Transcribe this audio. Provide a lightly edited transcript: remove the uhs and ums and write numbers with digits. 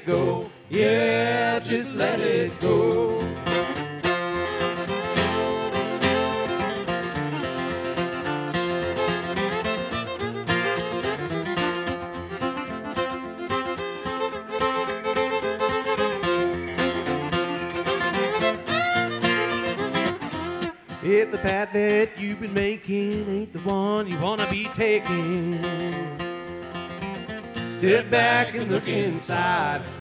go. Yeah, just let it go. If the path that you've been making ain't the one you wanna be taking, step back and look inside.